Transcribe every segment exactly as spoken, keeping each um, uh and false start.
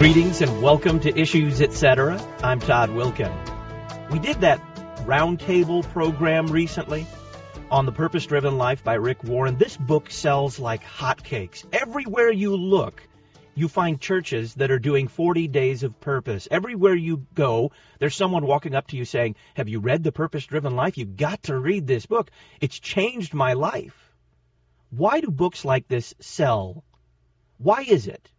Greetings and welcome to Issues, et cetera. I'm Todd Wilken. We did that roundtable program recently on The Purpose-Driven Life by Rick Warren. This book sells like hotcakes. Everywhere you look, you find churches that are doing forty days of purpose. Everywhere you go, there's someone walking up to you saying, have you read The Purpose-Driven Life? You've got to read this book. It's changed my life. Why do books like this sell? Why is it?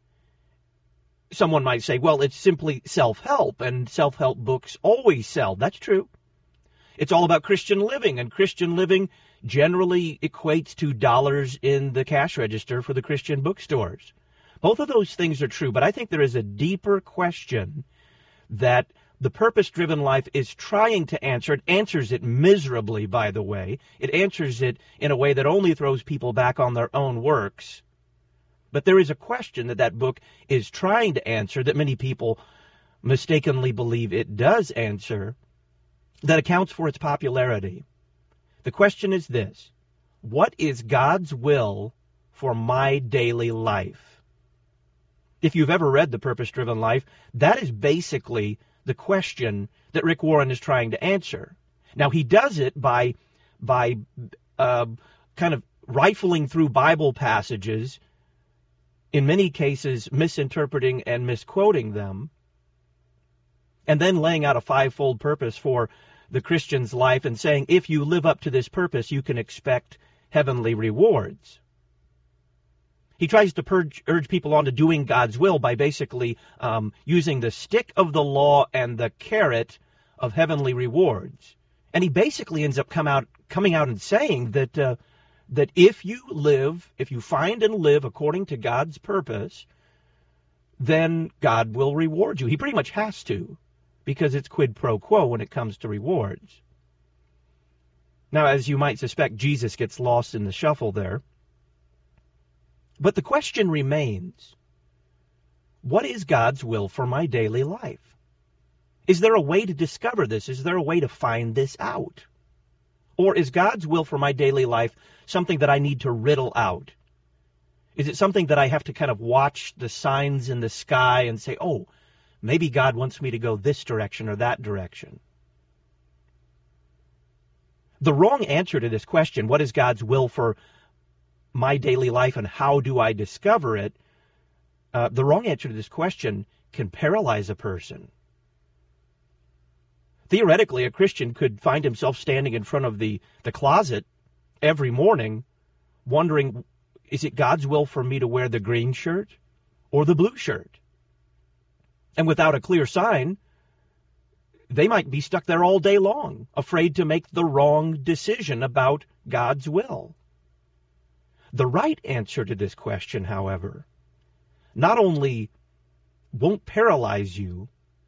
Someone might say, well, it's simply self-help, and self-help books always sell. That's true. It's all about Christian living, and Christian living generally equates to dollars in the cash register for the Christian bookstores. Both of those things are true, but I think there is a deeper question that the purpose-driven life is trying to answer. It answers it miserably, by the way. It answers it in a way that only throws people back on their own works. But there is a question that that book is trying to answer that many people mistakenly believe it does answer that accounts for its popularity. The question is this: what is God's will for my daily life? If you've ever read The Purpose-Driven Life, that is basically the question that Rick Warren is trying to answer. Now, he does it by, by uh, kind of rifling through Bible passages, in many cases misinterpreting and misquoting them, and then laying out a fivefold purpose for the Christian's life and saying, if you live up to this purpose, you can expect heavenly rewards. He tries to purge, urge people on to doing God's will by basically um, using the stick of the law and the carrot of heavenly rewards. And he basically ends up come out, coming out and saying that uh, that if you live, if you find and live according to God's purpose, then God will reward you. He pretty much has to, because it's quid pro quo when it comes to rewards. Now, as you might suspect, Jesus gets lost in the shuffle there. But the question remains, what is God's will for my daily life? Is there a way to discover this? Is there a way to find this out? Or is God's will for my daily life something that I need to riddle out? Is it something that I have to kind of watch the signs in the sky and say, oh, maybe God wants me to go this direction or that direction? The wrong answer to this question, what is God's will for my daily life and how do I discover it? Uh, the wrong answer to this question can paralyze a person. Theoretically, a Christian could find himself standing in front of the, the closet every morning wondering, is it God's will for me to wear the green shirt or the blue shirt? And without a clear sign, they might be stuck there all day long, afraid to make the wrong decision about God's will. The right answer to this question, however, not only won't paralyze you,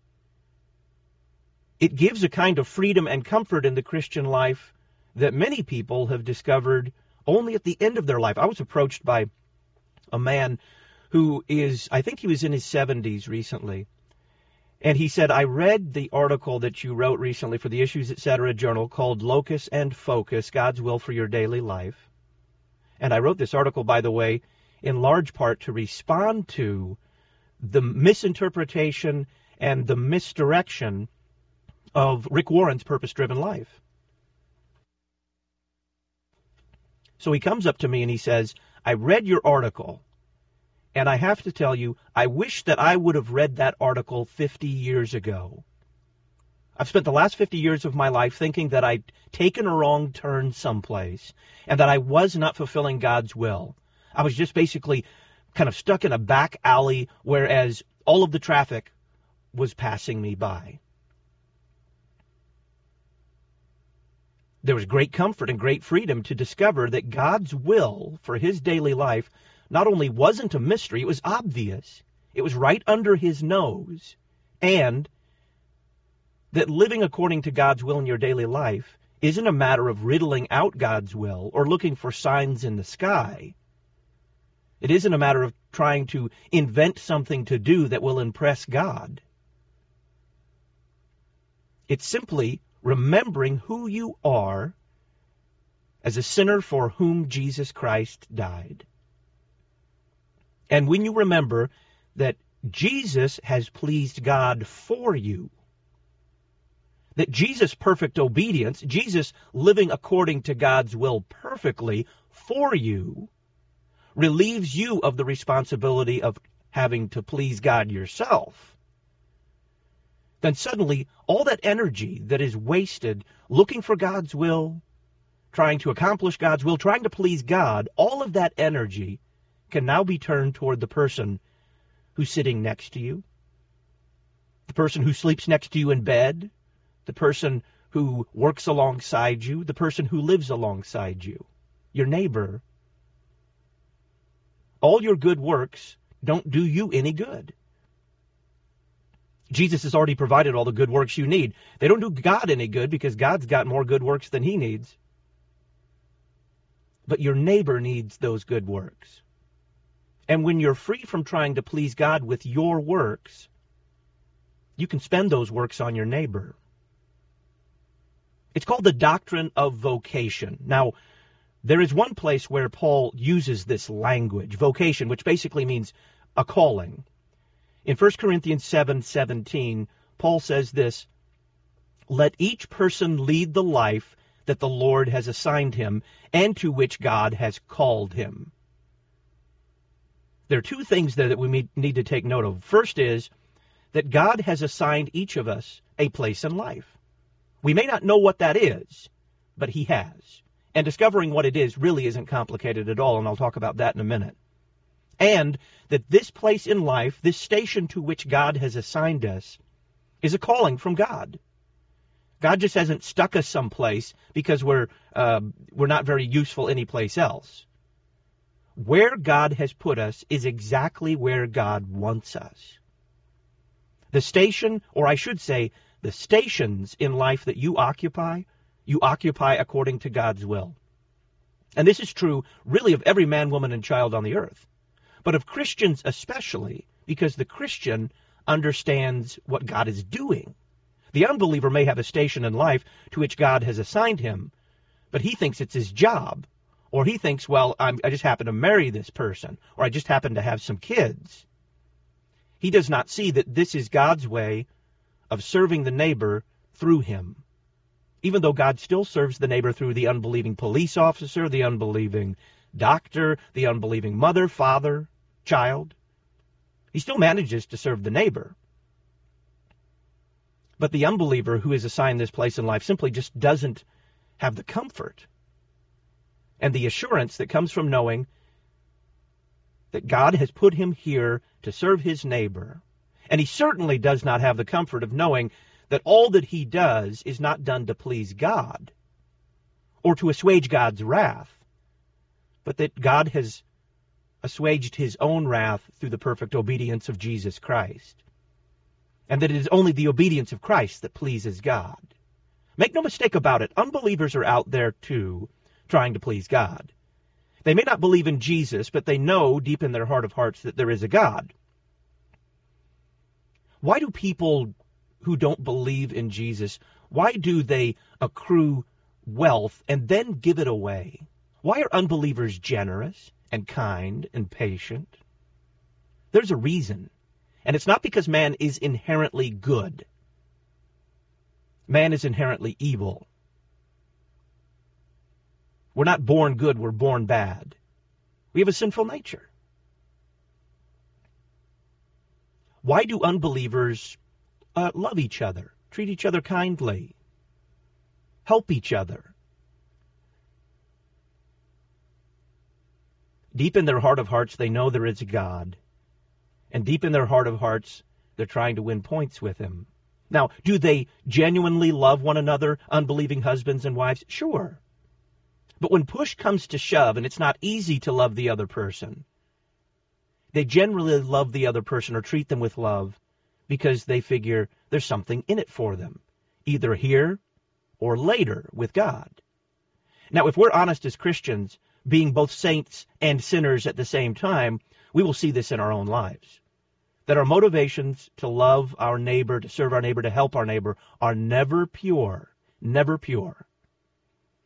it gives a kind of freedom and comfort in the Christian life that many people have discovered only at the end of their life. I was approached by a man who is, I think he was in his seventies recently, and he said, I read the article that you wrote recently for the Issues, et cetera journal called Locus and Focus, God's Will for Your Daily Life. And I wrote this article, by the way, in large part to respond to the misinterpretation and the misdirection of Rick Warren's Purpose-Driven Life. So he comes up to me and he says, I read your article, and I have to tell you, I wish that I would have read that article fifty years ago. I've spent the last fifty years of my life thinking that I'd taken a wrong turn someplace and that I was not fulfilling God's will. I was just basically kind of stuck in a back alley, whereas all of the traffic was passing me by. There was great comfort and great freedom to discover that God's will for his daily life not only wasn't a mystery, it was obvious. It was right under his nose. And that living according to God's will in your daily life isn't a matter of riddling out God's will or looking for signs in the sky. It isn't a matter of trying to invent something to do that will impress God. It's simply remembering who you are as a sinner for whom Jesus Christ died. And when you remember that Jesus has pleased God for you. That Jesus' perfect obedience, Jesus living according to God's will perfectly for you, relieves you of the responsibility of having to please God yourself. Then suddenly, all that energy that is wasted looking for God's will, trying to accomplish God's will, trying to please God, all of that energy can now be turned toward the person who's sitting next to you, the person who sleeps next to you in bed, the person who works alongside you, the person who lives alongside you, your neighbor. All your good works don't do you any good. Jesus has already provided all the good works you need. They don't do God any good because God's got more good works than he needs. But your neighbor needs those good works. And when you're free from trying to please God with your works, you can spend those works on your neighbor. It's called the doctrine of vocation. Now, there is one place where Paul uses this language, vocation, which basically means a calling. In First Corinthians seven seventeen, Paul says this, "Let each person lead the life that the Lord has assigned him and to which God has called him." There are two things there that we need to take note of. First is that God has assigned each of us a place in life. We may not know what that is, but he has. And discovering what it is really isn't complicated at all, and I'll talk about that in a minute. And that this place in life, this station to which God has assigned us, is a calling from God. God just hasn't stuck us someplace because we're uh, we're not very useful anyplace else. Where God has put us is exactly where God wants us. The station, or I should say, the stations in life that you occupy, you occupy according to God's will. And this is true, really, of every man, woman, and child on the earth. But of Christians especially, because the Christian understands what God is doing. The unbeliever may have a station in life to which God has assigned him, but he thinks it's his job. Or he thinks, well, I'm, I just happen to marry this person, or I just happen to have some kids. He does not see that this is God's way of serving the neighbor through him. Even though God still serves the neighbor through the unbelieving police officer, the unbelieving doctor, the unbelieving mother, father, child, he still manages to serve the neighbor. But the unbeliever who is assigned this place in life simply just doesn't have the comfort and the assurance that comes from knowing that God has put him here to serve his neighbor. And he certainly does not have the comfort of knowing that all that he does is not done to please God or to assuage God's wrath, but that God has assuaged his own wrath through the perfect obedience of Jesus Christ, and that it is only the obedience of Christ that pleases God. Make no mistake about it, unbelievers are out there too, trying to please God. They may not believe in Jesus, but they know deep in their heart of hearts that there is a God. Why do people who don't believe in Jesus, why do they accrue wealth and then give it away? Why are unbelievers generous and kind and patient? There's a reason. And it's not because man is inherently good. Man is inherently evil. We're not born good, we're born bad. We have a sinful nature. Why do unbelievers uh, love each other, treat each other kindly, help each other? Deep in their heart of hearts, they know there is a God. And deep in their heart of hearts, they're trying to win points with him. Now, do they genuinely love one another, unbelieving husbands and wives? Sure. But when push comes to shove, and it's not easy to love the other person, they generally love the other person or treat them with love because they figure there's something in it for them, either here or later with God. Now, if we're honest as Christians, being both saints and sinners at the same time, we will see this in our own lives. That our motivations to love our neighbor, to serve our neighbor, to help our neighbor are never pure, never pure.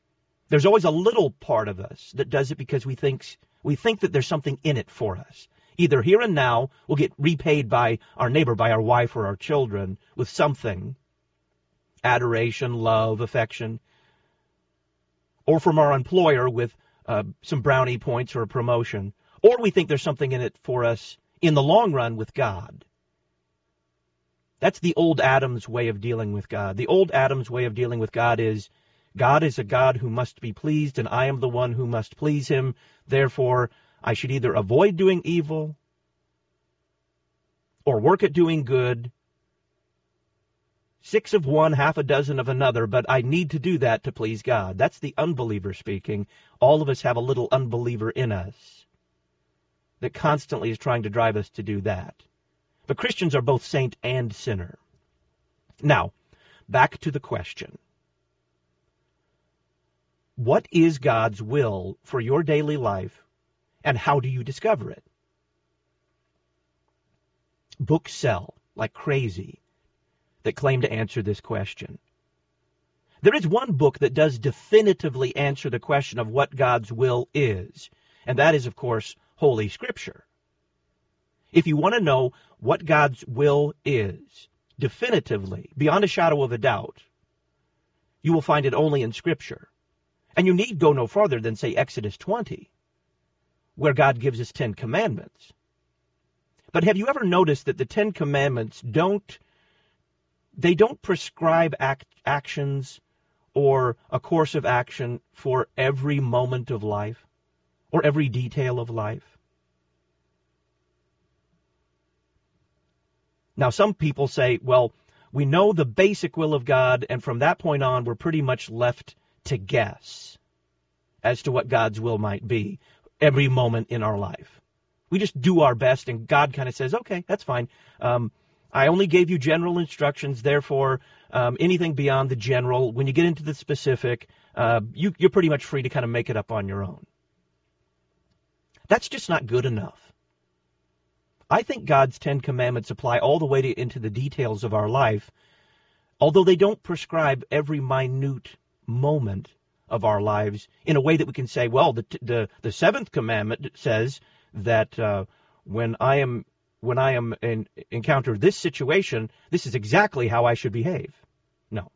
There's always a little part of us that does it because we think we think that there's something in it for us, Either here and now, we'll get repaid by our neighbor, by our wife or our children, with something, adoration, love, affection, or from our employer with uh, some brownie points or a promotion, or we think there's something in it for us in the long run with God. That's the old Adam's way of dealing with God. The old Adam's way of dealing with God is, God is a God who must be pleased, and I am the one who must please him. Therefore, I should either avoid doing evil or work at doing good. Six of one, half a dozen of another, but I need to do that to please God. That's the unbeliever speaking. All of us have a little unbeliever in us that constantly is trying to drive us to do that. But Christians are both saint and sinner. Now, back to the question. What is God's will for your daily life, and how do you discover it? Books sell like crazy that claim to answer this question. There is one book that does definitively answer the question of what God's will is, and that is, of course, Holy Scripture. If you want to know what God's will is, definitively, beyond a shadow of a doubt, you will find it only in Scripture. And you need go no farther than, say, Exodus twenty, where God gives us Ten Commandments. But have you ever noticed that the Ten Commandments don't, they don't prescribe act, actions or a course of action for every moment of life or every detail of life? Now, some people say, well, we know the basic will of God, and from that point on, we're pretty much left to guess as to what God's will might be every moment in our life. We just do our best, and God kind of says, okay, that's fine. Um, I only gave you general instructions, therefore, um, anything beyond the general, when you get into the specific, uh, you, you're pretty much free to kind of make it up on your own. That's just not good enough. I think God's Ten Commandments apply all the way to, into the details of our life, although they don't prescribe every minute moment of our lives in a way that we can say, well, the the, the seventh commandment says that uh, when I am when I am in, encounter this situation, this is exactly how I should behave. No.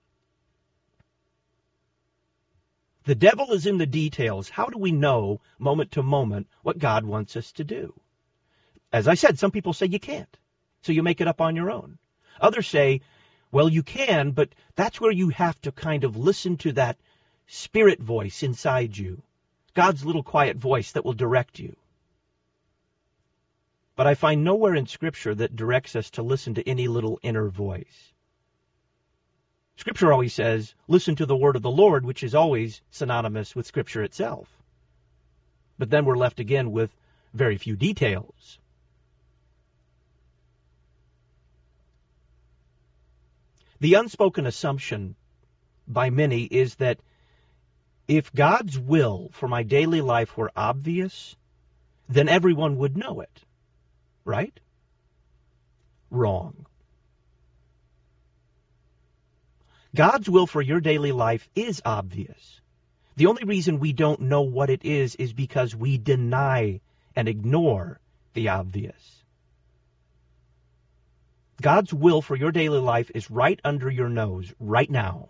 The devil is in the details. How do we know moment to moment what God wants us to do? As I said, some people say you can't, so you make it up on your own. Others say, well, you can, but that's where you have to kind of listen to that spirit voice inside you, God's little quiet voice that will direct you. But I find nowhere in Scripture that directs us to listen to any little inner voice. Scripture always says, listen to the word of the Lord, which is always synonymous with Scripture itself. But then we're left again with very few details. The unspoken assumption by many is that if God's will for my daily life were obvious, then everyone would know it. Right? Wrong. God's will for your daily life is obvious. The only reason we don't know what it is is because we deny and ignore the obvious. God's will for your daily life is right under your nose, right now.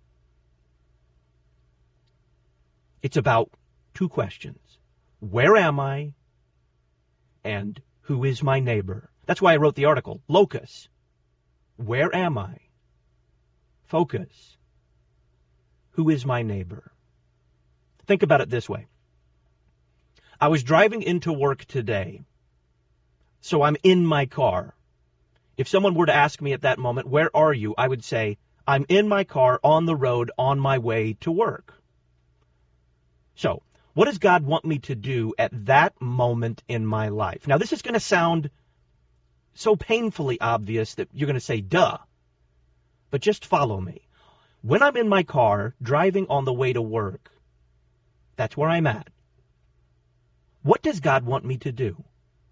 It's about two questions. Where am I? And who is my neighbor? That's why I wrote the article. Locus. Where am I? Focus. Who is my neighbor? Think about it this way. I was driving into work today, so I'm in my car. If someone were to ask me at that moment, where are you? I would say, I'm in my car on the road on my way to work. So, what does God want me to do at that moment in my life? Now, this is going to sound so painfully obvious that you're going to say, duh. But just follow me. When I'm in my car driving on the way to work, that's where I'm at. What does God want me to do?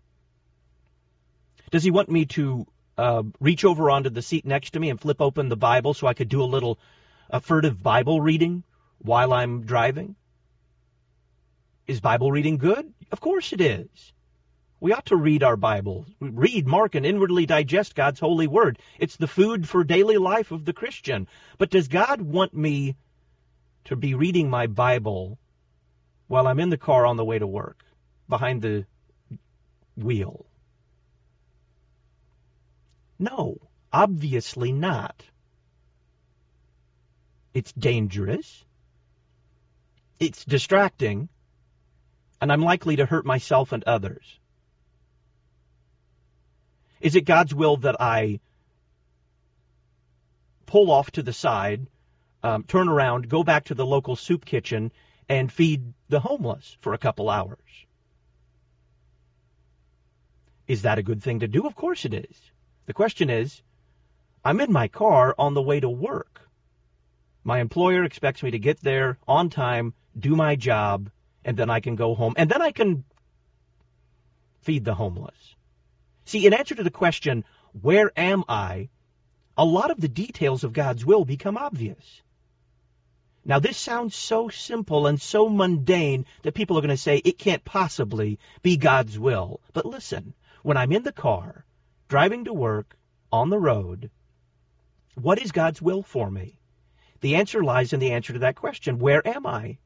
Does he want me to uh, reach over onto the seat next to me and flip open the Bible so I could do a little a furtive Bible reading while I'm driving? Is Bible reading good? Of course it is. We ought to read our Bible. Read, mark, and inwardly digest God's holy word. It's the food for daily life of the Christian. But does God want me to be reading my Bible while I'm in the car on the way to work, behind the wheel? No, obviously not. It's dangerous. It's distracting. And I'm likely to hurt myself and others. Is it God's will that I pull off to the side, um, turn around, go back to the local soup kitchen, and feed the homeless for a couple hours? Is that a good thing to do? Of course it is. The question is, I'm in my car on the way to work. My employer expects me to get there on time, do my job, and then I can go home, and then I can feed the homeless. See, in answer to the question, where am I, a lot of the details of God's will become obvious. Now, this sounds so simple and so mundane that people are going to say it can't possibly be God's will. But listen, when I'm in the car, driving to work, on the road, what is God's will for me? The answer lies in the answer to that question. Where am I?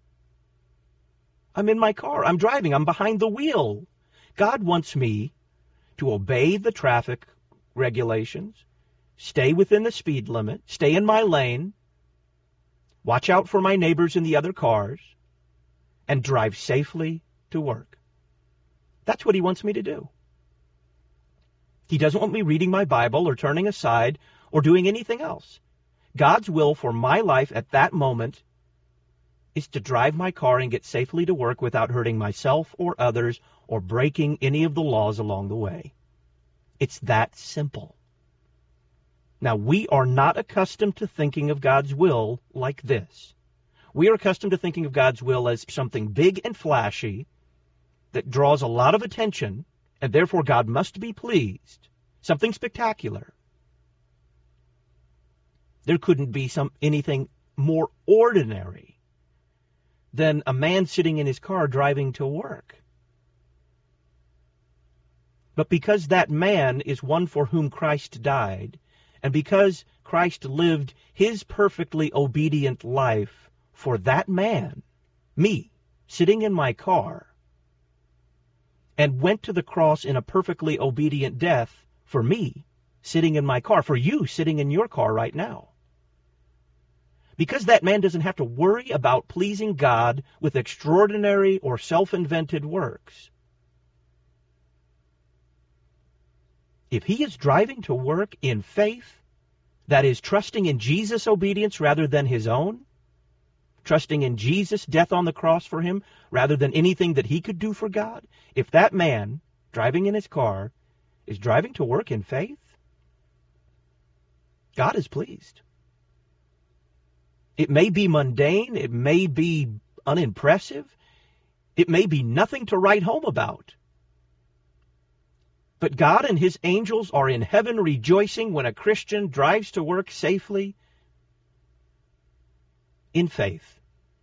I'm in my car. I'm driving. I'm behind the wheel. God wants me to obey the traffic regulations, stay within the speed limit, stay in my lane, watch out for my neighbors in the other cars, and drive safely to work. That's what he wants me to do. He doesn't want me reading my Bible or turning aside or doing anything else. God's will for my life at that moment is to drive my car and get safely to work without hurting myself or others or breaking any of the laws along the way. It's that simple. Now, we are not accustomed to thinking of God's will like this. We are accustomed to thinking of God's will as something big and flashy that draws a lot of attention, and therefore God must be pleased. Something spectacular. There couldn't be some anything more ordinary than a man sitting in his car driving to work. But because that man is one for whom Christ died, and because Christ lived his perfectly obedient life for that man, me, sitting in my car, and went to the cross in a perfectly obedient death for me, sitting in my car, for you sitting in your car right now. Because that man doesn't have to worry about pleasing God with extraordinary or self-invented works. If he is driving to work in faith, that is, trusting in Jesus' obedience rather than his own, trusting in Jesus' death on the cross for him rather than anything that he could do for God, if that man driving in his car is driving to work in faith, God is pleased. It may be mundane, it may be unimpressive, it may be nothing to write home about. But God and his angels are in heaven rejoicing when a Christian drives to work safely in faith.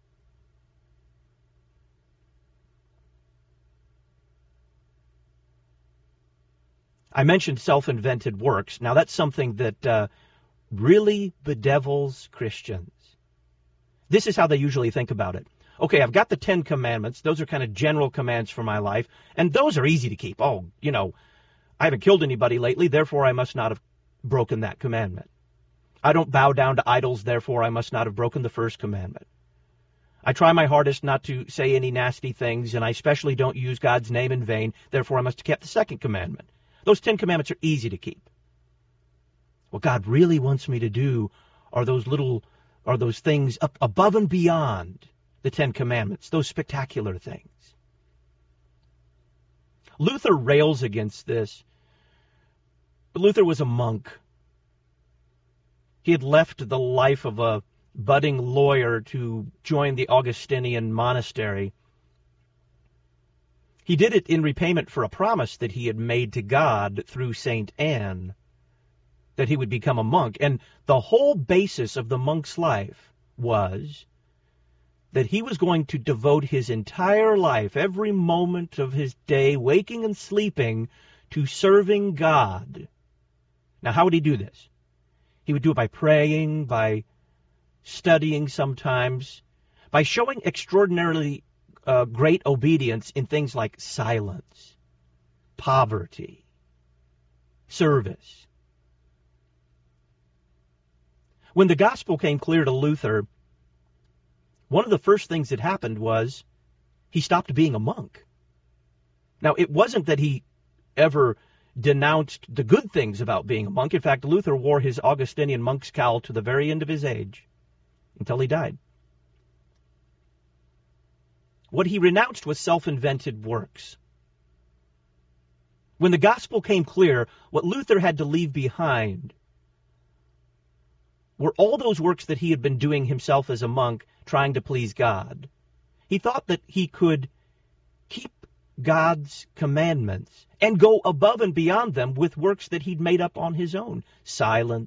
I mentioned self-invented works. Now that's something that uh, really bedevils Christians. This is how they usually think about it. Okay, I've got the Ten Commandments. Those are kind of general commands for my life. And those are easy to keep. Oh, you know, I haven't killed anybody lately, therefore I must not have broken that commandment. I don't bow down to idols, therefore I must not have broken the first commandment. I try my hardest not to say any nasty things, and I especially don't use God's name in vain, therefore I must have kept the second commandment. Those Ten Commandments are easy to keep. What God really wants me to do are those little, are those things up above and beyond the Ten Commandments, those spectacular things. Luther rails against this. Luther was a monk. He had left the life of a budding lawyer to join the Augustinian monastery. He did it in repayment for a promise that he had made to God through Saint Anne, that he would become a monk. And the whole basis of the monk's life was that he was going to devote his entire life, every moment of his day, waking and sleeping, to serving God. Now, how would he do this? He would do it by praying, by studying sometimes, by showing extraordinarily uh, great obedience in things like silence, poverty, service. When the gospel came clear to Luther, one of the first things that happened was he stopped being a monk. Now, it wasn't that he ever denounced the good things about being a monk. In fact, Luther wore his Augustinian monk's cowl to the very end of his age, until he died. What he renounced was self-invented works. When the gospel came clear, what Luther had to leave behind were all those works that he had been doing himself as a monk, trying to please God. He thought that he could keep God's commandments and go above and beyond them with works that he'd made up on his own. Silence,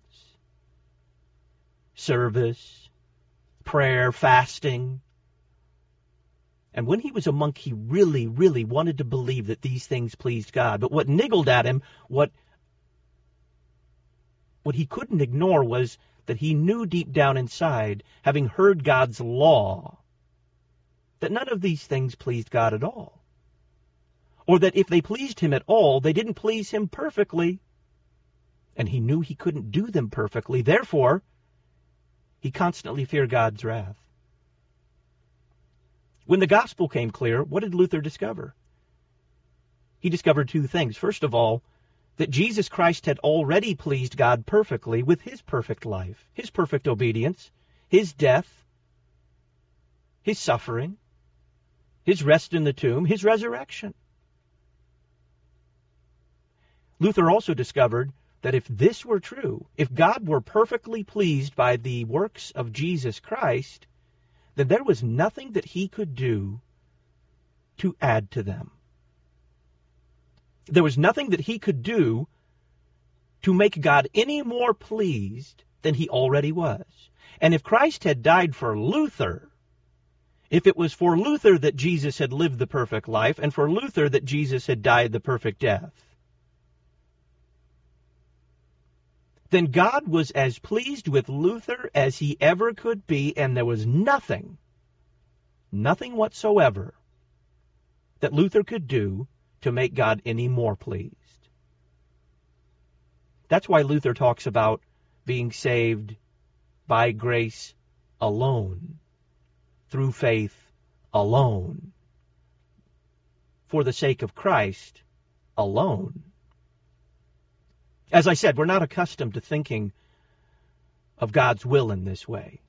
service, prayer, fasting. And when he was a monk, he really, really wanted to believe that these things pleased God. But what niggled at him, what, what he couldn't ignore was that he knew deep down inside, having heard God's law, that none of these things pleased God at all. Or that if they pleased him at all, they didn't please him perfectly. And he knew he couldn't do them perfectly. Therefore, he constantly feared God's wrath. When the gospel came clear, what did Luther discover? He discovered two things. First of all, that Jesus Christ had already pleased God perfectly with his perfect life, his perfect obedience, his death, his suffering, his rest in the tomb, his resurrection. Luther also discovered that if this were true, if God were perfectly pleased by the works of Jesus Christ, then there was nothing that he could do to add to them. There was nothing that he could do to make God any more pleased than he already was. And if Christ had died for Luther, if it was for Luther that Jesus had lived the perfect life, and for Luther that Jesus had died the perfect death, then God was as pleased with Luther as he ever could be, and there was nothing, nothing whatsoever that Luther could do to make God any more pleased. That's why Luther talks about being saved by grace alone, through faith alone, for the sake of Christ alone. As I said, we're not accustomed to thinking of God's will in this way.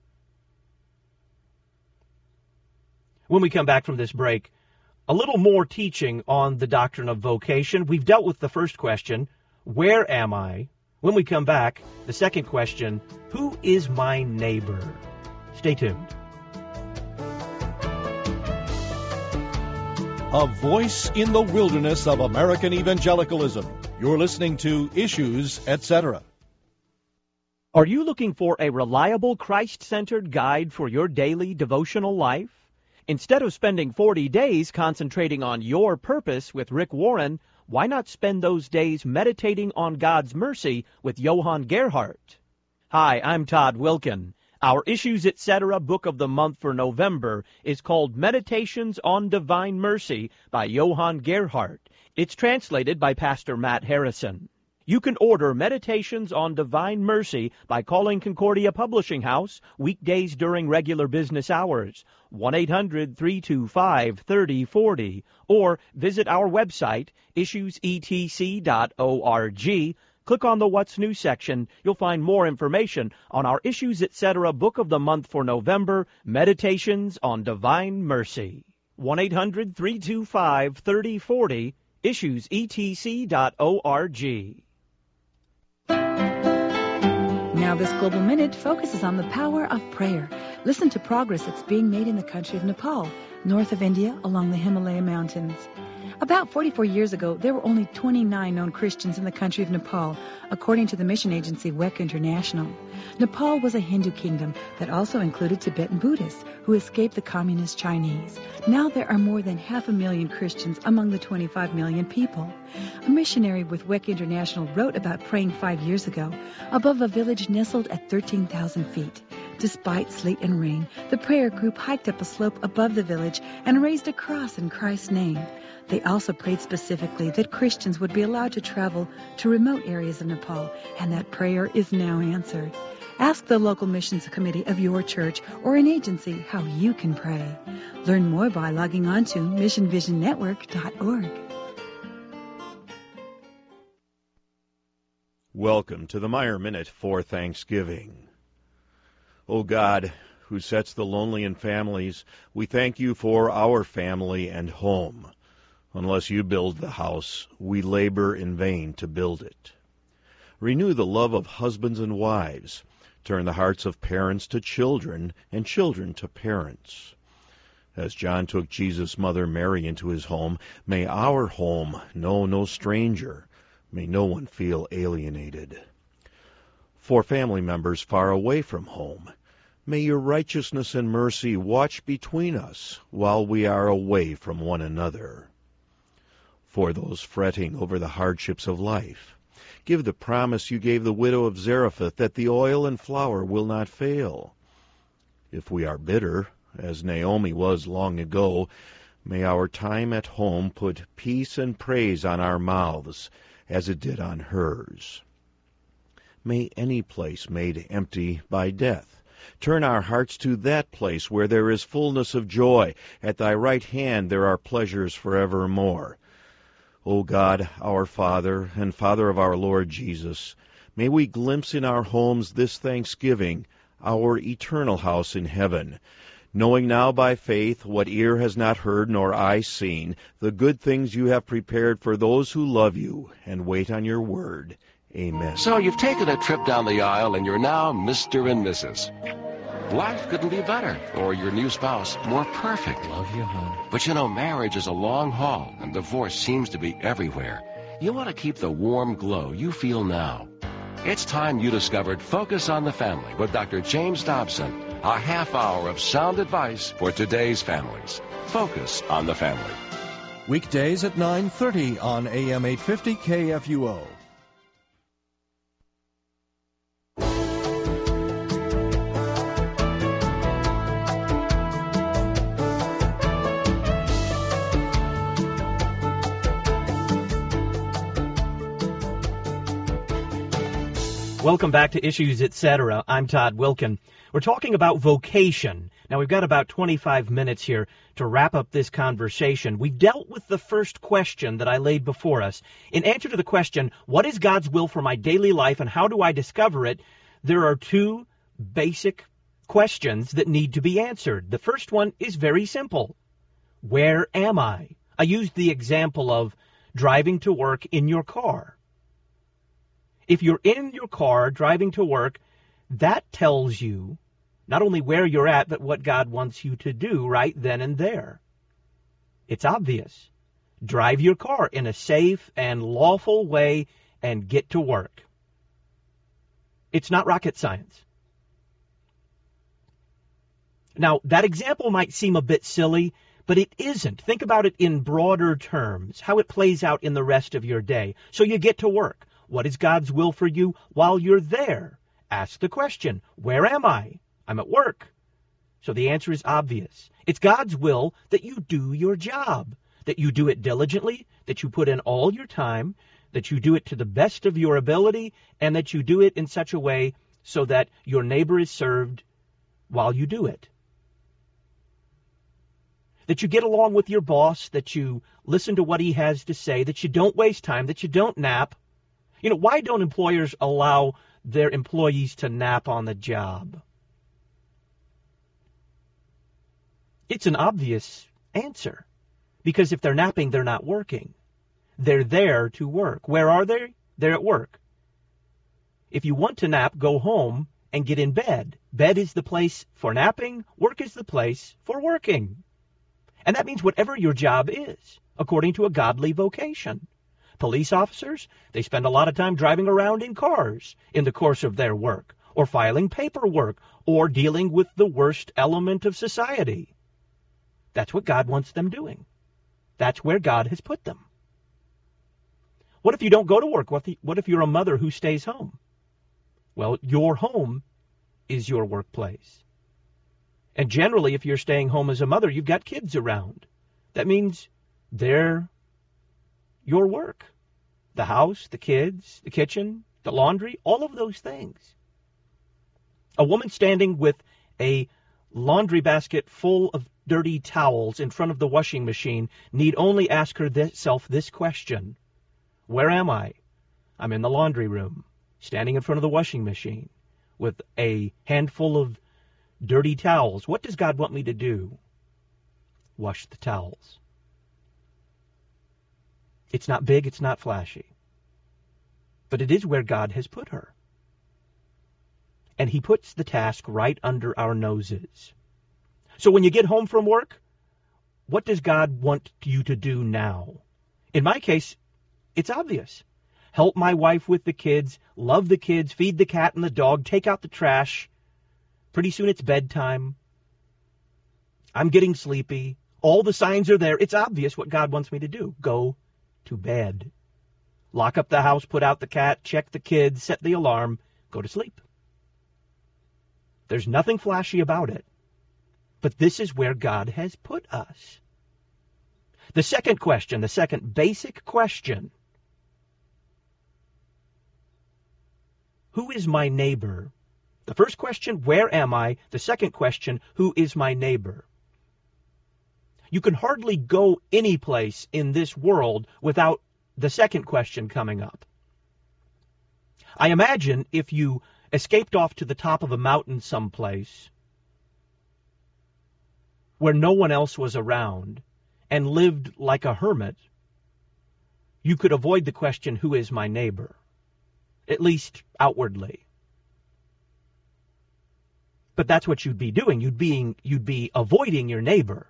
When we come back from this break, a little more teaching on the doctrine of vocation. We've dealt with the first question, where am I? When we come back, the second question, who is my neighbor? Stay tuned. A voice in the wilderness of American evangelicalism. You're listening to Issues, et cetera. Are you looking for a reliable Christ-centered guide for your daily devotional life? Instead of spending forty days concentrating on your purpose with Rick Warren, why not spend those days meditating on God's mercy with Johann Gerhardt? Hi, I'm Todd Wilkin. Our Issues, et cetera book of the month for November is called Meditations on Divine Mercy by Johann Gerhardt. It's translated by Pastor Matt Harrison. You can order Meditations on Divine Mercy by calling Concordia Publishing House weekdays during regular business hours, one eight hundred, three two five, three oh four oh, or visit our website, issues e t c dot org. Click on the What's New section. You'll find more information on our Issues, et cetera book of the month for November, Meditations on Divine Mercy. one eight hundred, three two five, three oh four oh, issues e t c dot org. Now this Global Minute focuses on the power of prayer. Listen to progress that's being made in the country of Nepal, north of India, along the Himalaya Mountains. About forty-four years ago, there were only twenty-nine known Christians in the country of Nepal, according to the mission agency W E C International. Nepal was a Hindu kingdom that also included Tibetan Buddhists who escaped the communist Chinese. Now there are more than half a million Christians among the twenty-five million people. A missionary with W E C International wrote about praying five years ago above a village nestled at thirteen thousand feet. Despite sleet and rain, the prayer group hiked up a slope above the village and raised a cross in Christ's name. They also prayed specifically that Christians would be allowed to travel to remote areas of Nepal, and that prayer is now answered. Ask the local missions committee of your church or an agency how you can pray. Learn more by logging on to mission vision network dot org. Welcome to the Meyer Minute for Thanksgiving. O God, who sets the lonely in families, we thank you for our family and home. Unless you build the house, we labor in vain to build it. Renew the love of husbands and wives. Turn the hearts of parents to children and children to parents. As John took Jesus' mother Mary into his home, may our home know no stranger. May no one feel alienated. For family members far away from home, may your righteousness and mercy watch between us while we are away from one another. For those fretting over the hardships of life, give the promise you gave the widow of Zarephath that the oil and flour will not fail. If we are bitter, as Naomi was long ago, may our time at home put peace and praise on our mouths, as it did on hers. May any place made empty by death turn our hearts to that place where there is fullness of joy. At thy right hand there are pleasures forevermore. O God, our Father, and Father of our Lord Jesus, may we glimpse in our homes this Thanksgiving our eternal house in heaven, knowing now by faith what ear has not heard nor eye seen, the good things you have prepared for those who love you and wait on your word. Amen. So you've taken a trip down the aisle and you're now Mister and Missus Life couldn't be better, or your new spouse more perfect. Love you, hon. But you know, marriage is a long haul, and divorce seems to be everywhere. You want to keep the warm glow you feel now. It's time you discovered Focus on the Family with Doctor James Dobson, a half hour of sound advice for today's families. Focus on the Family. Weekdays at nine thirty on A M eight fifty K F U O. Welcome back to Issues, et cetera. I'm Todd Wilkin. We're talking about vocation. Now, we've got about twenty-five minutes here to wrap up this conversation. We dealt with the first question that I laid before us. In answer to the question, what is God's will for my daily life and how do I discover it, there are two basic questions that need to be answered. The first one is very simple. Where am I? I used the example of driving to work in your car. If you're in your car driving to work, that tells you not only where you're at, but what God wants you to do right then and there. It's obvious. Drive your car in a safe and lawful way and get to work. It's not rocket science. Now, that example might seem a bit silly, but it isn't. Think about it in broader terms, how it plays out in the rest of your day. So you get to work. What is God's will for you while you're there? Ask the question, where am I? I'm at work. So the answer is obvious. It's God's will that you do your job, that you do it diligently, that you put in all your time, that you do it to the best of your ability, and that you do it in such a way so that your neighbor is served while you do it. That you get along with your boss, that you listen to what he has to say, that you don't waste time, that you don't nap. You know, why don't employers allow their employees to nap on the job? It's an obvious answer. Because if they're napping, they're not working. They're there to work. Where are they? They're at work. If you want to nap, go home and get in bed. Bed is the place for napping. Work is the place for working. And that means whatever your job is, according to a godly vocation. Police officers, they spend a lot of time driving around in cars in the course of their work, or filing paperwork, or dealing with the worst element of society. That's what God wants them doing. That's where God has put them. What if you don't go to work? What if, what if you're a mother who stays home? Well, your home is your workplace. And generally, if you're staying home as a mother, you've got kids around. That means they're your work. The house, the kids, the kitchen, the laundry, all of those things. A woman standing with a laundry basket full of dirty towels in front of the washing machine need only ask herself this question. Where am I? I'm in the laundry room, standing in front of the washing machine with a handful of dirty towels. What does God want me to do? Wash the towels. It's not big, it's not flashy. But it is where God has put her. And he puts the task right under our noses. So when you get home from work, what does God want you to do now? In my case, it's obvious. Help my wife with the kids, love the kids, feed the cat and the dog, take out the trash. Pretty soon it's bedtime. I'm getting sleepy. All the signs are there. It's obvious what God wants me to do. Go to bed. Lock up the house, put out the cat, check the kids, set the alarm, go to sleep. There's nothing flashy about it. But this is where God has put us. The second question, the second basic question. Who is my neighbor? The first question, where am I? The second question, who is my neighbor? You can hardly go any place in this world without the second question coming up. I imagine if you escaped off to the top of a mountain someplace where no one else was around and lived like a hermit, you could avoid the question, who is my neighbor? At least outwardly. But that's what you'd be doing. You'd being, you'd be avoiding your neighbor.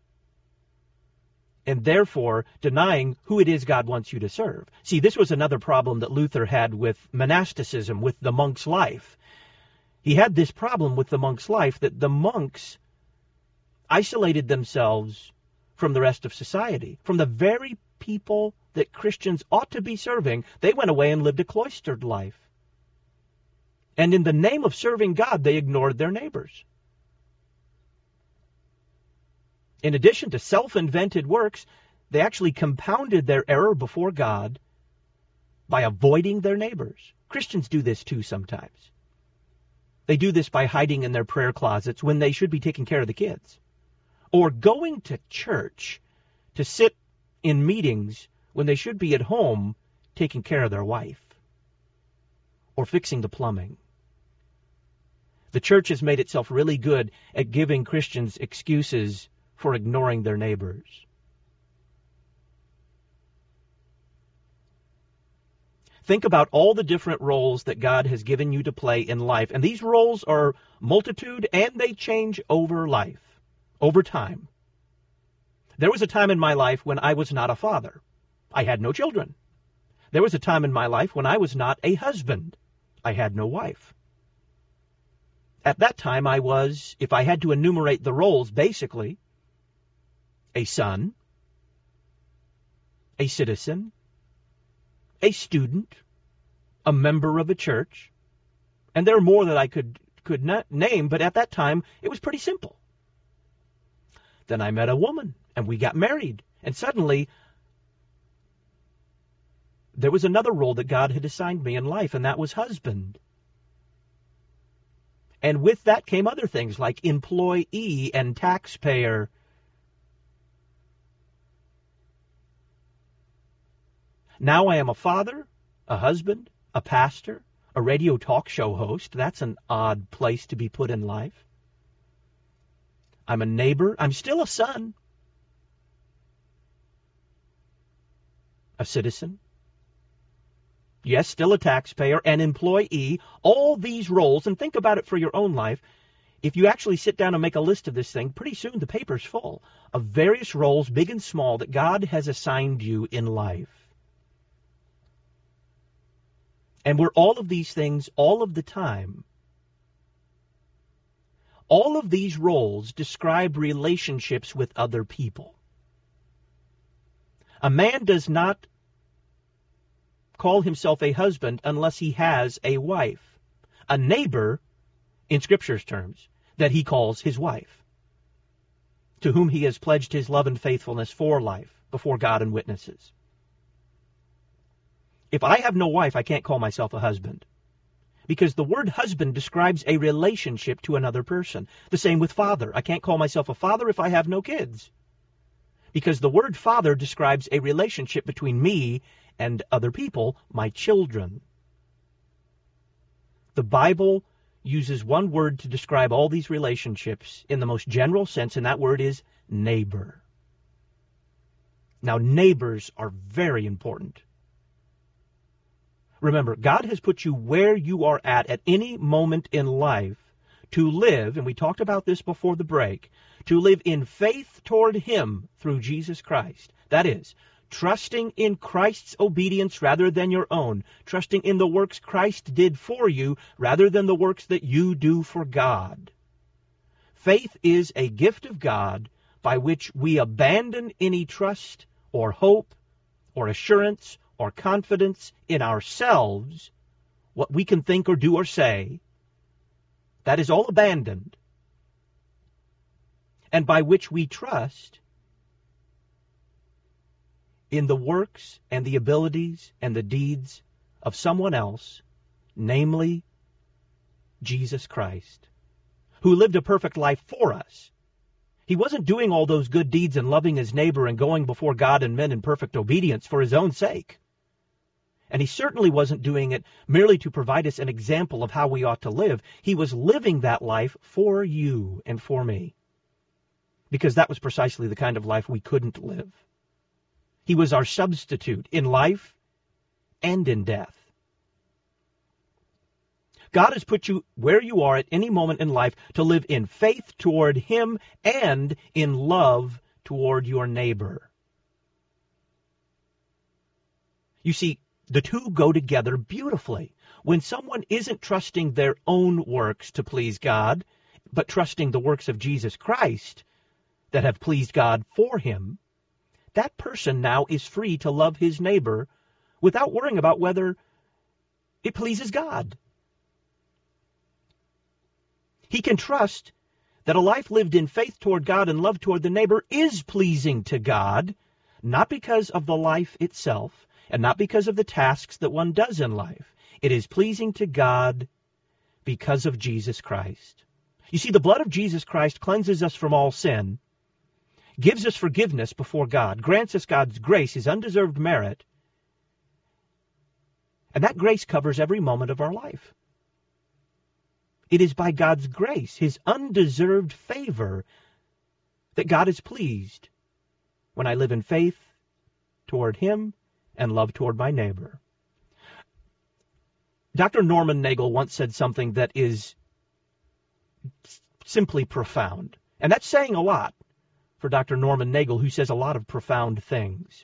And therefore denying who it is God wants you to serve. See, this was another problem that Luther had with monasticism, with the monk's life. He had this problem with the monk's life, that the monks isolated themselves from the rest of society, from the very people that Christians ought to be serving. They went away and lived a cloistered life. And in the name of serving God, they ignored their neighbors. In addition to self-invented works, they actually compounded their error before God by avoiding their neighbors. Christians do this too sometimes. They do this by hiding in their prayer closets when they should be taking care of the kids. Or going to church to sit in meetings when they should be at home taking care of their wife. Or fixing the plumbing. The church has made itself really good at giving Christians excuses for ignoring their neighbors. Think about all the different roles that God has given you to play in life. And these roles are multitude, and they change over life, over time. There was a time in my life when I was not a father. I had no children. There was a time in my life when I was not a husband. I had no wife. At that time I was, if I had to enumerate the roles, basically, a son, a citizen, a student, a member of a church, and there are more that I could, could not name, but at that time it was pretty simple. Then I met a woman, and we got married, and suddenly there was another role that God had assigned me in life, and that was husband. And with that came other things like employee and taxpayer. Now I am a father, a husband, a pastor, a radio talk show host. That's an odd place to be put in life. I'm a neighbor. I'm still a son. A citizen. Yes, still a taxpayer, an employee. All these roles, and think about it for your own life. If you actually sit down and make a list of this thing, pretty soon the paper's full of various roles, big and small, that God has assigned you in life. And we're all of these things all of the time. All of these roles describe relationships with other people. A man does not call himself a husband unless he has a wife, a neighbor, in Scripture's terms, that he calls his wife, to whom he has pledged his love and faithfulness for life before God and witnesses. If I have no wife, I can't call myself a husband, because the word husband describes a relationship to another person. The same with father. I can't call myself a father if I have no kids, because the word father describes a relationship between me and other people, my children. The Bible uses one word to describe all these relationships in the most general sense, and that word is neighbor. Now, neighbors are very important. Remember, God has put you where you are at at any moment in life to live, and we talked about this before the break, to live in faith toward Him through Jesus Christ. That is, trusting in Christ's obedience rather than your own, trusting in the works Christ did for you rather than the works that you do for God. Faith is a gift of God by which we abandon any trust or hope or assurance or confidence in ourselves, what we can think or do or say. That is all abandoned. And by which we trust in the works and the abilities and the deeds of someone else, namely Jesus Christ, who lived a perfect life for us. He wasn't doing all those good deeds and loving his neighbor and going before God and men in perfect obedience for his own sake. And he certainly wasn't doing it merely to provide us an example of how we ought to live. He was living that life for you and for me, because that was precisely the kind of life we couldn't live. He was our substitute in life and in death. God has put you where you are at any moment in life to live in faith toward Him and in love toward your neighbor. You see, the two go together beautifully. When someone isn't trusting their own works to please God, but trusting the works of Jesus Christ that have pleased God for him, that person now is free to love his neighbor without worrying about whether it pleases God. He can trust that a life lived in faith toward God and love toward the neighbor is pleasing to God, not because of the life itself, and not because of the tasks that one does in life. It is pleasing to God because of Jesus Christ. You see, the blood of Jesus Christ cleanses us from all sin, gives us forgiveness before God, grants us God's grace, His undeserved merit, and that grace covers every moment of our life. It is by God's grace, His undeserved favor, that God is pleased when I live in faith toward Him and love toward my neighbor. Doctor Norman Nagel once said something that is simply profound, and that's saying a lot for Doctor Norman Nagel, who says a lot of profound things.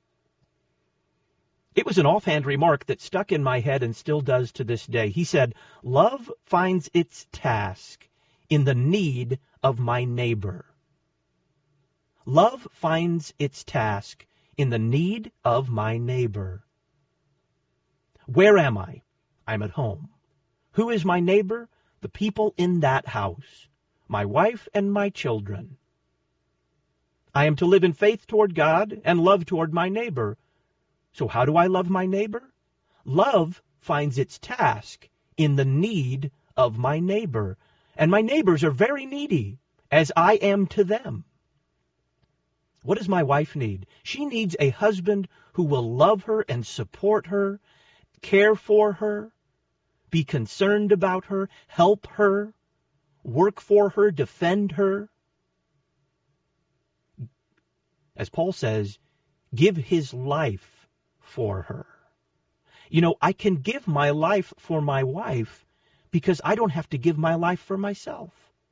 It was an offhand remark that stuck in my head and still does to this day. He said, "Love finds its task in the need of my neighbor." Love finds its task in the need of my neighbor. Where am I? I'm at home. Who is my neighbor? The people in that house, my wife and my children. I am to live in faith toward God and love toward my neighbor. So how do I love my neighbor? Love finds its task in the need of my neighbor. And my neighbors are very needy, as I am to them. What does my wife need? She needs a husband who will love her and support her, care for her, be concerned about her, help her, work for her, defend her. As Paul says, give his life for her. You know, I can give my life for my wife because I don't have to give my life for myself.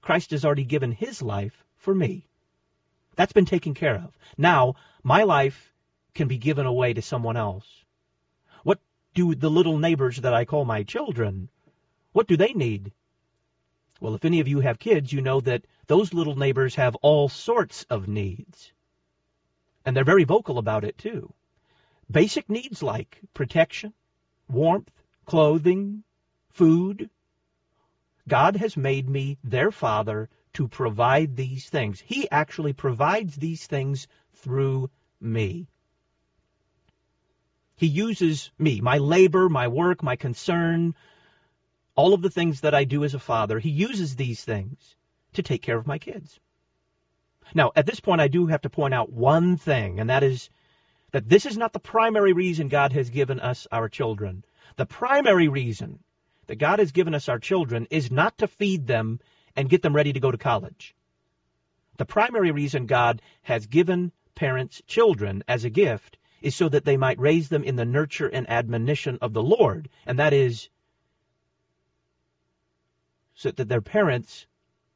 Christ has already given his life for me. That's been taken care of. Now, my life can be given away to someone else. What do the little neighbors that I call my children, what do they need? Well, if any of you have kids, you know that those little neighbors have all sorts of needs. And they're very vocal about it, too. Basic needs like protection, warmth, clothing, food. God has made me their father to provide these things. He actually provides these things through me. He uses me, my labor, my work, my concern, all of the things that I do as a father. He uses these things to take care of my kids. Now, at this point, I do have to point out one thing, and that is that this is not the primary reason God has given us our children. The primary reason that God has given us our children is not to feed them and get them ready to go to college. The primary reason God has given parents children as a gift is so that they might raise them in the nurture and admonition of the Lord, and that is so that their parents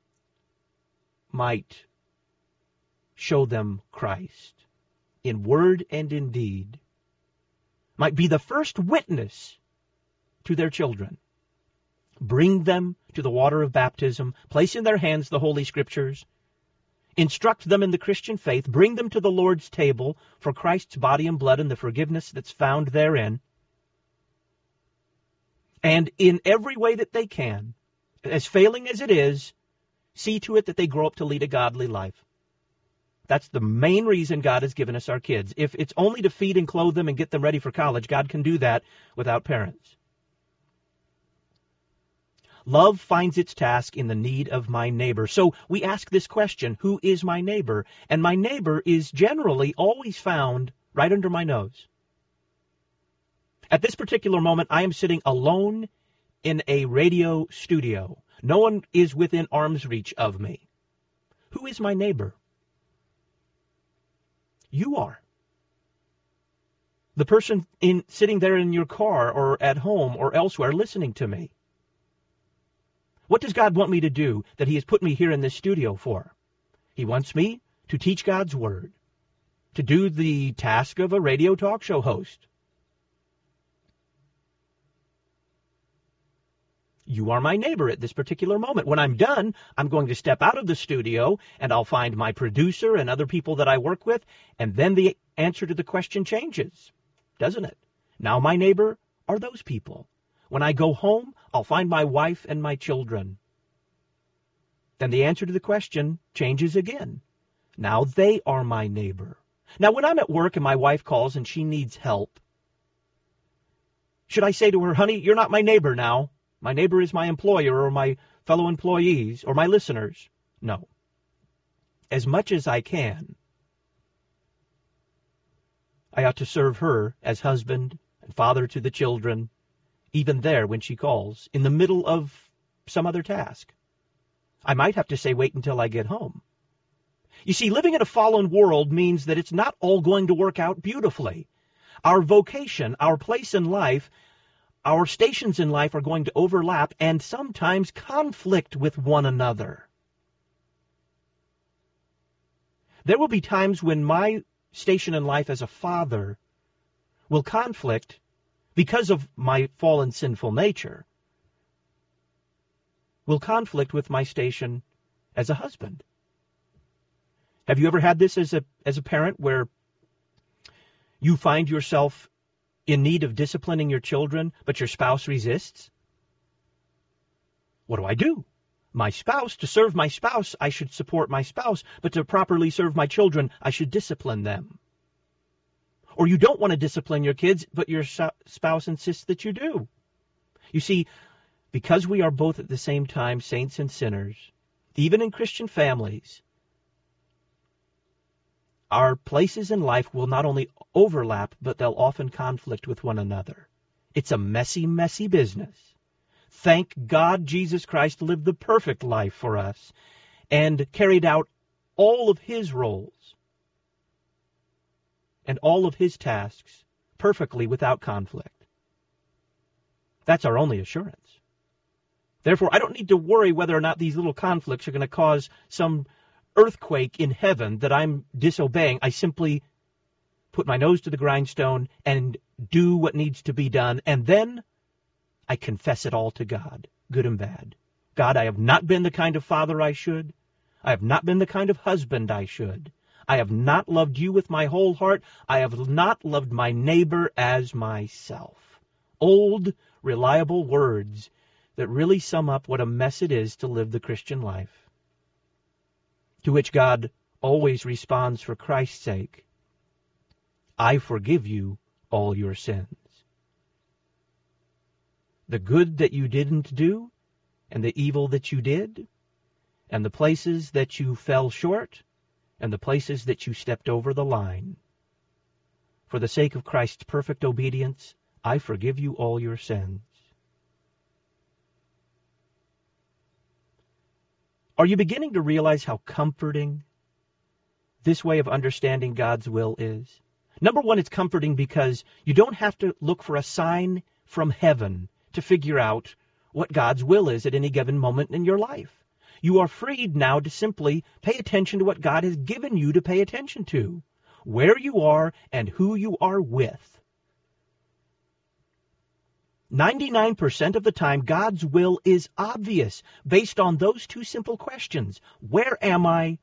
might show them Christ in word and in deed, might be the first witness to their children, bring them to the water of baptism, place in their hands the Holy Scriptures, instruct them in the Christian faith, bring them to the Lord's table for Christ's body and blood and the forgiveness that's found therein, and in every way that they can, as failing as it is, see to it that they grow up to lead a godly life. That's the main reason God has given us our kids. If it's only to feed and clothe them and get them ready for college, God can do that without parents. Love finds its task in the need of my neighbor. So we ask this question, who is my neighbor? And my neighbor is generally always found right under my nose. At this particular moment, I am sitting alone in a radio studio. No one is within arm's reach of me. Who is my neighbor? You are. The person in sitting there in your car or at home or elsewhere listening to me. What does God want me to do that he has put me here in this studio for? He wants me to teach God's word, to do the task of a radio talk show host. You are my neighbor at this particular moment. When I'm done, I'm going to step out of the studio and I'll find my producer and other people that I work with, and then the answer to the question changes, doesn't it? Now my neighbor are those people. When I go home, I'll find my wife and my children. Then the answer to the question changes again. Now they are my neighbor. Now when I'm at work and my wife calls and she needs help, should I say to her, honey, you're not my neighbor now. My neighbor is my employer or my fellow employees or my listeners? No. As much as I can, I ought to serve her as husband and father to the children, even there when she calls, in the middle of some other task. I might have to say, wait until I get home. You see, living in a fallen world means that it's not all going to work out beautifully. Our vocation, our place in life, our stations in life are going to overlap and sometimes conflict with one another. There will be times when my station in life as a father will conflict because of my fallen sinful nature, will conflict with my station as a husband. Have you ever had this as a as a parent where you find yourself in need of disciplining your children, but your spouse resists? What do I do? My spouse, to serve my spouse, I should support my spouse, but to properly serve my children, I should discipline them. Or you don't want to discipline your kids, but your spouse insists that you do. You see, because we are both at the same time saints and sinners, even in Christian families, our places in life will not only overlap, but they'll often conflict with one another. It's a messy, messy business. Thank God Jesus Christ lived the perfect life for us and carried out all of his roles and all of his tasks perfectly without conflict. That's our only assurance. Therefore, I don't need to worry whether or not these little conflicts are going to cause some earthquake in heaven that I'm disobeying. I simply put my nose to the grindstone and do what needs to be done, and then I confess it all to God, good and bad. God, I have not been the kind of father I should. I have not been the kind of husband I should. I have not loved you with my whole heart. I have not loved my neighbor as myself. Old, reliable words that really sum up what a mess it is to live the Christian life. To which God always responds, for Christ's sake, I forgive you all your sins. The good that you didn't do, and the evil that you did, and the places that you fell short, and the places that you stepped over the line. For the sake of Christ's perfect obedience, I forgive you all your sins. Are you beginning to realize how comforting this way of understanding God's will is? Number one, it's comforting because you don't have to look for a sign from heaven to figure out what God's will is at any given moment in your life. You are freed now to simply pay attention to what God has given you to pay attention to, where you are and who you are with. ninety-nine percent of the time, God's will is obvious based on those two simple questions. Where am I?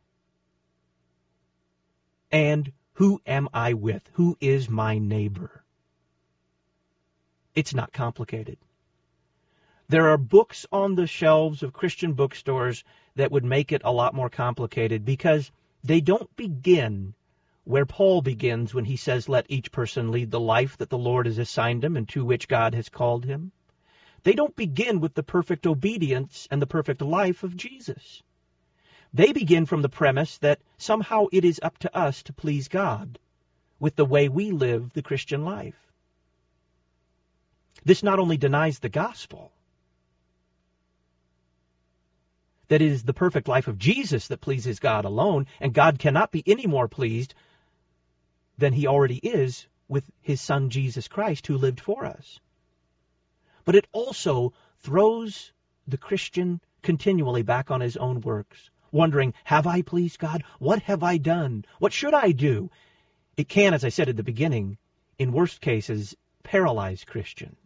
And who am I with? Who is my neighbor? It's not complicated. There are books on the shelves of Christian bookstores that would make it a lot more complicated because they don't begin where Paul begins when he says, let each person lead the life that the Lord has assigned him and to which God has called him. They don't begin with the perfect obedience and the perfect life of Jesus. They begin from the premise that somehow it is up to us to please God with the way we live the Christian life. This not only denies the gospel, that it is the perfect life of Jesus that pleases God alone, and God cannot be any more pleased than he already is with his son Jesus Christ who lived for us. But it also throws the Christian continually back on his own works, wondering, have I pleased God? What have I done? What should I do? It can, as I said at the beginning, in worst cases, paralyze Christians.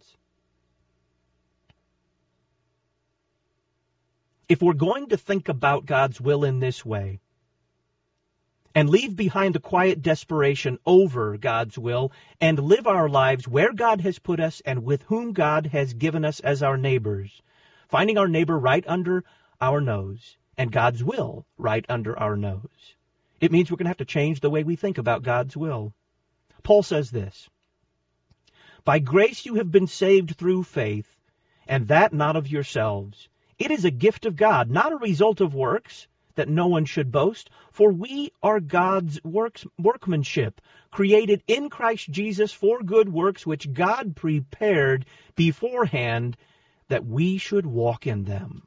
If we're going to think about God's will in this way, and leave behind the quiet desperation over God's will, and live our lives where God has put us and with whom God has given us as our neighbors, finding our neighbor right under our nose, and God's will right under our nose, it means we're going to have to change the way we think about God's will. Paul says this, by grace you have been saved through faith, and that not of yourselves. It is a gift of God, not a result of works, that no one should boast, for we are God's works, workmanship, created in Christ Jesus for good works, which God prepared beforehand that we should walk in them.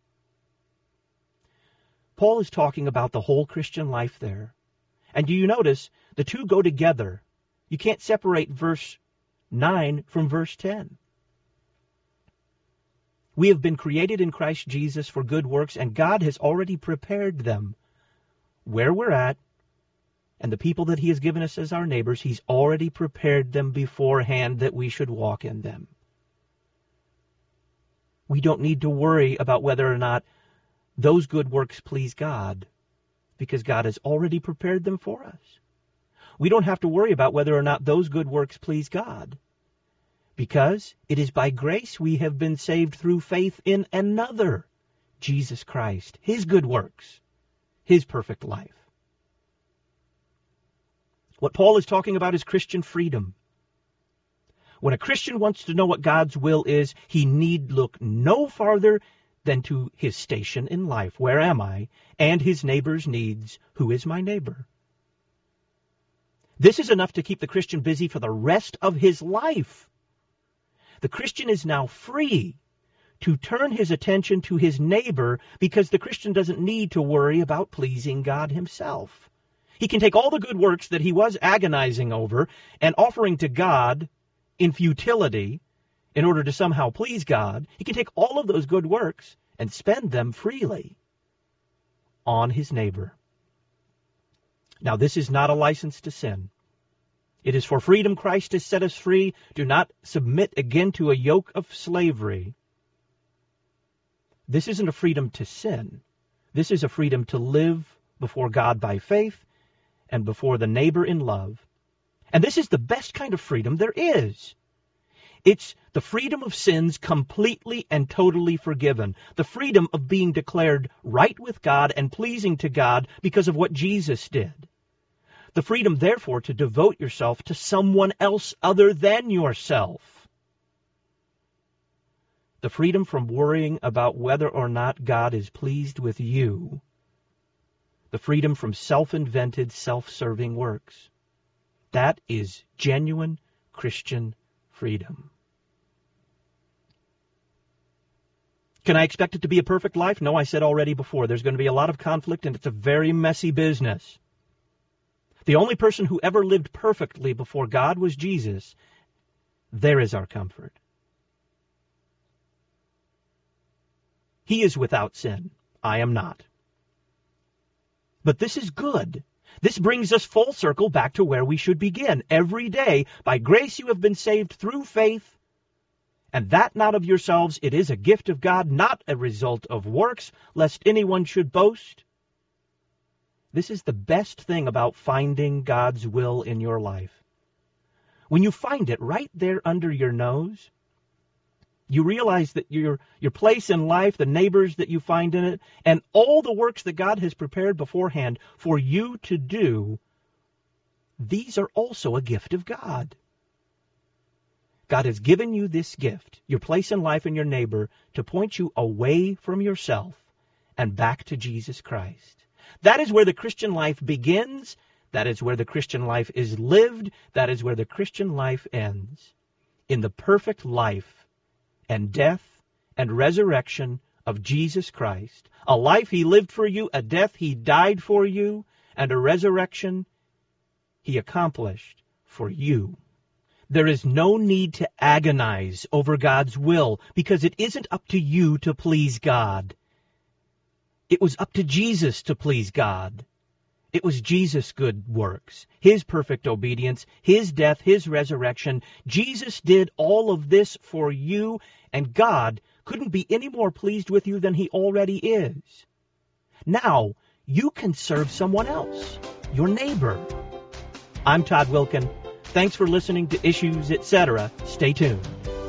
Paul is talking about the whole Christian life there. And do you notice the two go together? You can't separate verse nine from verse ten. We have been created in Christ Jesus for good works, and God has already prepared them. Where we're at, and the people that he has given us as our neighbors, he's already prepared them beforehand that we should walk in them. We don't need to worry about whether or not those good works please God, because God has already prepared them for us. We don't have to worry about whether or not those good works please God, because it is by grace we have been saved through faith in another, Jesus Christ, his good works, his perfect life. What Paul is talking about is Christian freedom. When a Christian wants to know what God's will is, he need look no farther than to his station in life. Where am I? And his neighbor's needs. Who is my neighbor? This is enough to keep the Christian busy for the rest of his life. The Christian is now free to turn his attention to his neighbor because the Christian doesn't need to worry about pleasing God himself. He can take all the good works that he was agonizing over and offering to God in futility in order to somehow please God, he can take all of those good works and spend them freely on his neighbor. Now, this is not a license to sin. It is for freedom Christ has set us free. Do not submit again to a yoke of slavery. This isn't a freedom to sin. This is a freedom to live before God by faith and before the neighbor in love. And this is the best kind of freedom there is. It's the freedom of sins completely and totally forgiven. The freedom of being declared right with God and pleasing to God because of what Jesus did. The freedom, therefore, to devote yourself to someone else other than yourself. The freedom from worrying about whether or not God is pleased with you. The freedom from self-invented, self-serving works. That is genuine Christian freedom. Can I expect it to be a perfect life? No, I said already before. There's going to be a lot of conflict, and it's a very messy business. The only person who ever lived perfectly before God was Jesus. There is our comfort. He is without sin. I am not. But this is good. This brings us full circle back to where we should begin. Every day, by grace you have been saved through faith, and that not of yourselves. It is a gift of God, not a result of works, lest anyone should boast. This is the best thing about finding God's will in your life. When you find it right there under your nose, you realize that your your place in life, the neighbors that you find in it, and all the works that God has prepared beforehand for you to do, these are also a gift of God. God has given you this gift, your place in life and your neighbor, to point you away from yourself and back to Jesus Christ. That is where the Christian life begins. That is where the Christian life is lived. That is where the Christian life ends. In the perfect life and death and resurrection of Jesus Christ. A life he lived for you, a death he died for you, and a resurrection he accomplished for you. There is no need to agonize over God's will, because it isn't up to you to please God. It was up to Jesus to please God. It was Jesus' good works, his perfect obedience, his death, his resurrection. Jesus did all of this for you, and God couldn't be any more pleased with you than he already is. Now, you can serve someone else, your neighbor. I'm Todd Wilkin. Thanks for listening to Issues, et cetera. Stay tuned.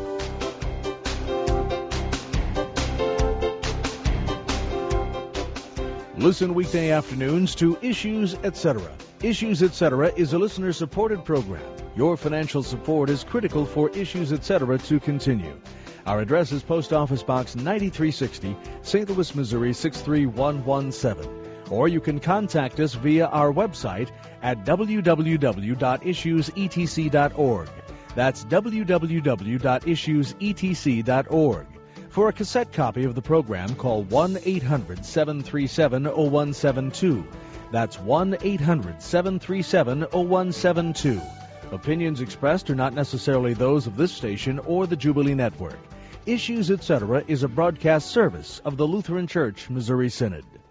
Listen weekday afternoons to Issues, et cetera. Issues, et cetera is a listener-supported program. Your financial support is critical for Issues, et cetera to continue. Our address is Post Office Box ninety-three sixty, Saint Louis, Missouri six three one one seven. Or you can contact us via our website at w w w dot issues e t c dot org. That's w w w dot issues e t c dot org. For a cassette copy of the program, call one eight hundred seven three seven oh one seven two. That's one eight hundred seven three seven oh one seven two. Opinions expressed are not necessarily those of this station or the Jubilee Network. Issues, et cetera is a broadcast service of the Lutheran Church Missouri Synod.